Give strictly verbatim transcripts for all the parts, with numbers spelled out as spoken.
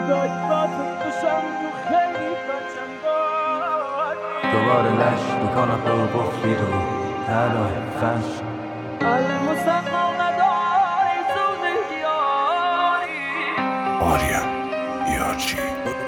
دوباره لش تو کاناپه و قفلی رو تلای فش آریا یارچی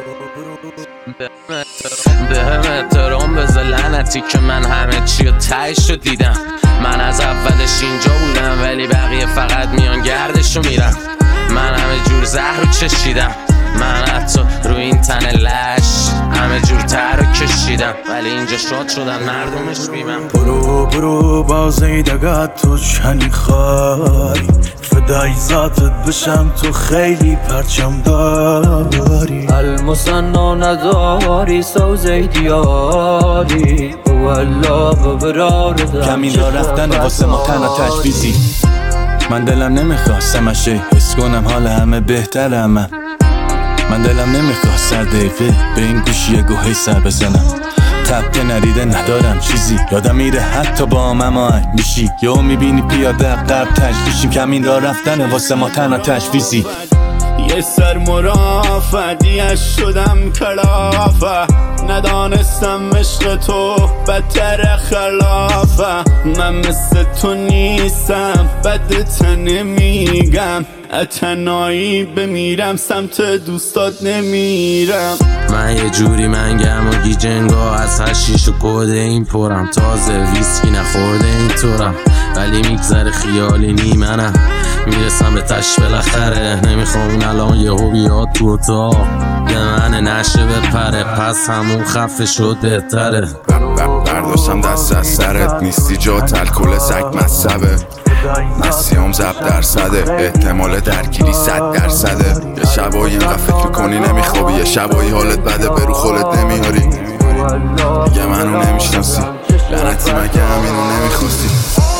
به هم احترام بذار لعنتی که من همه چی و تهش رو دیدم. من از اولش اینجا بودم ولی بقیه فقط میان گردش رو میرم. من همه جور زهر رو چشیدم، من حتی رو این تن لش همه جور تر رو کشیدم ولی اینجا شاد شدن مردمش بیمم. برو برو بازی دگت تو چنی خواهی فدای ذاتت بشم تو خیلی پرچم داری المصنع نداری سوزه دیاری والله ببرارده کمی را رفتن واسه ما تنها تشویزی. من دلم نمیخواستم اشه حس کنم حال همه بهتره. من من دلم نمیخواست سر دقیقه به این گوشی گوهی سر بزنم. تبته نریده ندارم چیزی یادم میره حتی با هم آهنگ میشی یهو میبینی پیاده قرب تجلیشیم. کمین را رفتن واسه ما تنها تشویزی. یه سر مرافعیش شدم کلافه ندانستم عشق تو بدتر خلافه. من مثل تو نیستم بدت نمیگم اتنایی بمیرم سمت دوستات نمیرم. من یه جوری منگم و گیجنگا از هشیش و کده این پرم. تازه ویسکی نخورده این طورم ولی میگذره خیالی نی منم میرسم به تش بالاخره. نمیخوام اون الان یهو بیاد تو اتاق به من نشه بپره پس همون خفه شد بهتره. برداشتم دست از سرت نیستی جات الکل سگ مصبه نسیام زب درصده احتمال درگیری صد درصده. یه شبایی اینقدر فکر میکنی نمیخوابی یه شبایی حالت بده برو خولت نمیاری دیگه منو نمیشناسی لعنتی مگه همینو نمیخواستی.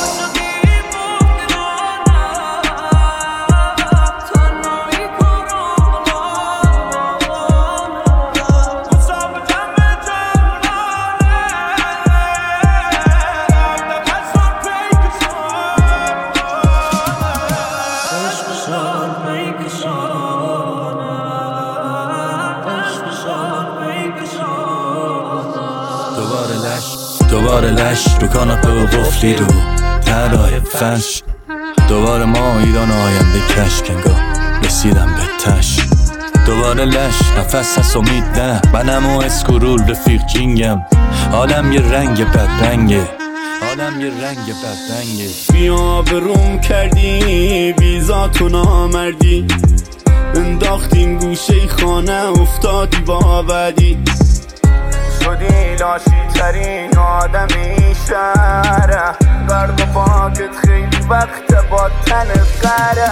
دوباره لش دوباره لش رو کاناپه و قفلی رو تلای فش. دوباره ما ایران آینده کشک انگار رسیدم به تش. دوباره لش نفس هست امید نه منم و اسکرول رفیق جینگم. حالم یه رنگ بد رنگه حالم یه رنگ بد رنگه. بیا بروم کردی ویزاتو نامردی انداختیم گوشه خانه افتادی با بدی شدی لاشی ترین آدمی شهره. گرد و پاکت خیلی وقت با تن قره.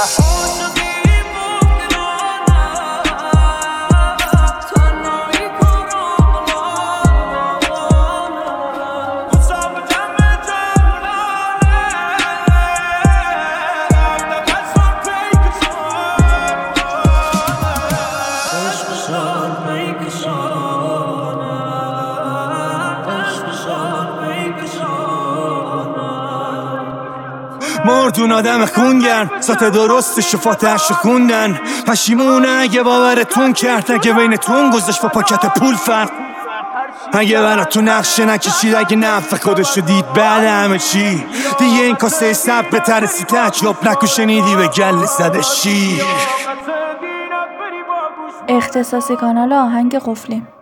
مردون آدم خونگرم ذات درست شفاتش خوندن پشیمونه اگه باورتون کرد اگه بینتون گذاشت با پاکت پول فرق اگه براتون نقشه نکشید اگه نفع خودشو دید بعد همه چی دیگه این کاسه سب به ترسی تجرب نکو شنیدی به گل زده شیر. اختصاصی کانال آهنگ قفلی.